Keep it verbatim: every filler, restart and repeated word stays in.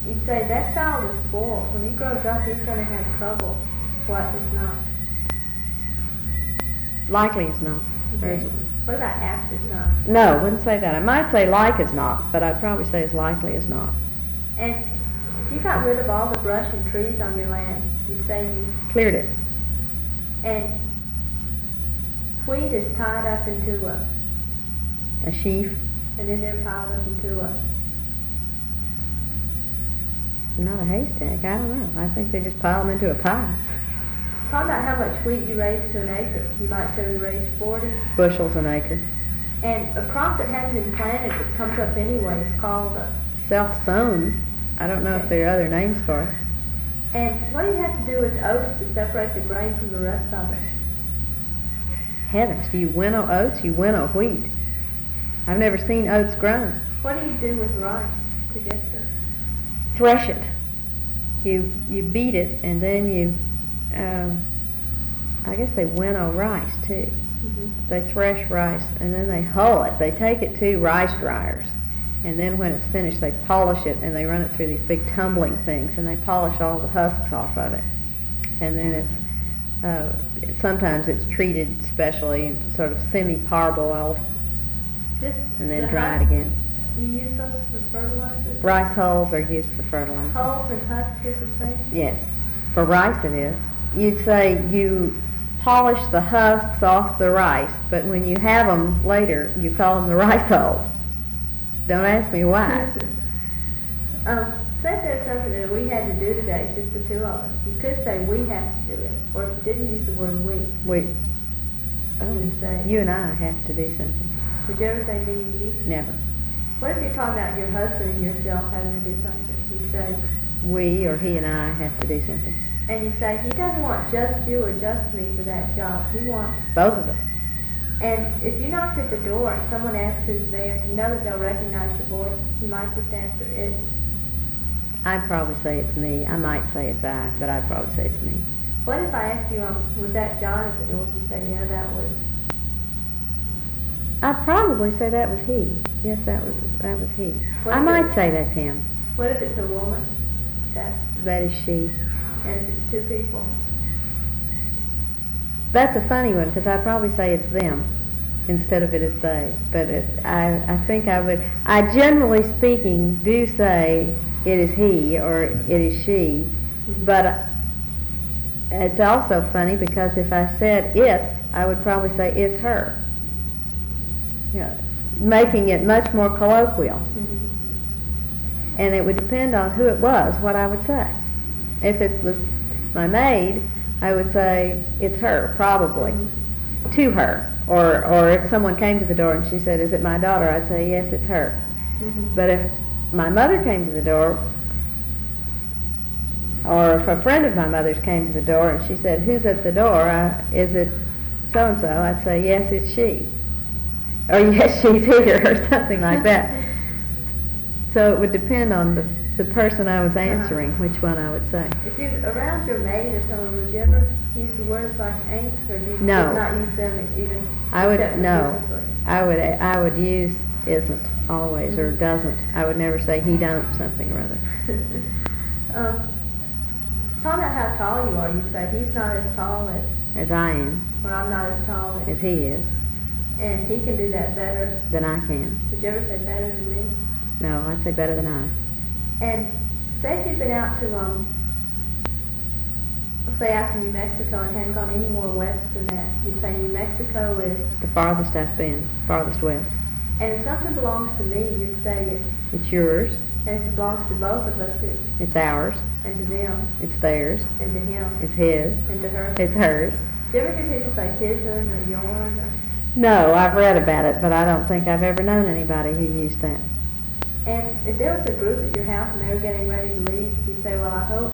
you'd say that child is spoiled. When he grows up, he's going to have trouble. What is not? Likely is not. Okay. What about apt is not? No, I wouldn't say that. I might say like is not, but I'd probably say as likely as not. And if you got rid of all the brush and trees on your land, you'd say you... Cleared it. And wheat is tied up into a... A sheaf. And then they're piled up into a... Not a haystack, I don't know. I think they just pile them into a pile. Talk about how much wheat you raise to an acre. You might say we raise forty. Bushels an acre. And a crop that hasn't been planted that comes up anyway is called a... Self-sown. I don't know if there are other names for it. And what do you have to do with oats to separate the grain from the rest of it? Heavens, do you winnow oats? You winnow wheat. I've never seen oats grown. What do you do with rice to get the... Thresh it. You you beat it, and then you, um, I guess they winnow rice too. Mm-hmm. They thresh rice, and then they hull it. They take it to rice dryers, and then when it's finished, they polish it, and they run it through these big tumbling things, and they polish all the husks off of it. And then it's, uh, it, sometimes it's treated specially, sort of semi-parboiled, This, and then the dried husks, again. You use those for fertilizer? Rice hulls are used for fertilizer. Hulls and husks is the same? Yes. For rice it is. You'd say you polish the husks off the rice, but when you have them later, you call them the rice hulls. Don't ask me why. um, say there's something that we had to do today, just the two of us. You could say we have to do it, or if you didn't use the word we, We, oh, you would say... you and I have to do something. Would you ever say me and you? Never. What if you're talking about your husband and yourself having to do something? You say... We or he and I have to do something. And you say, he doesn't want just you or just me for that job. He wants... Both of us. And if you knock at the door and someone asks who's there, you know that they'll recognize your voice. You might just answer, it's... I'd probably say it's me. I might say it's I, but I'd probably say it's me. What if I asked you, um, was that John at the door? You say, yeah, that was... I'd probably say that was he. Yes, that was that was he. What I if might it- say that's him. What if it's a woman? That's... That is she. And if it's two people? That's a funny one, because I'd probably say it's them instead of it is they. But it, I, I think I would, I generally speaking do say it is he or it is she, Mm-hmm. but it's also funny because if I said it's, I would probably say it's her. You know, making it much more colloquial. Mm-hmm. And it would depend on who it was, what I would say. If it was my maid, I would say, it's her, probably, Mm-hmm. to her. Or or if someone came to the door and she said, is it my daughter? I'd say, yes, it's her. Mm-hmm. But if my mother came to the door, or if a friend of my mother's came to the door and she said, who's at the door? I, is it so-and-so? I'd say, yes, it's she. Or yes, she's here, or something like that. So it would depend on the, the person I was answering, Uh-huh. which one I would say. If you're around your maid or someone, would you ever use the words like ain't, or do you No. not use them even? I would, except no, frequently? I would I would use isn't always, or Mhm. doesn't. I would never say he don't something or other. um, talk about how tall you are. You say he's not as tall as, As I am, or I'm not as tall as, as he is, and he can do that better. then I can. Did you ever say better than me? No, I'd say better than I. And say if you've been out to, um, let's say out to New Mexico and hadn't gone any more west than that, you'd say New Mexico is, The farthest I've been, farthest west. and if something belongs to me, you'd say it, It's yours, and if it belongs to both of us, it's, it's ours, and to them, it's theirs, and to him, it's his, and to her. it's hers. Do you ever hear people say his'n or yourn? Or, No, I've read about it, but I don't think I've ever known anybody who used that. and if there was a group at your house and they were getting ready to leave, you'd say, well, I hope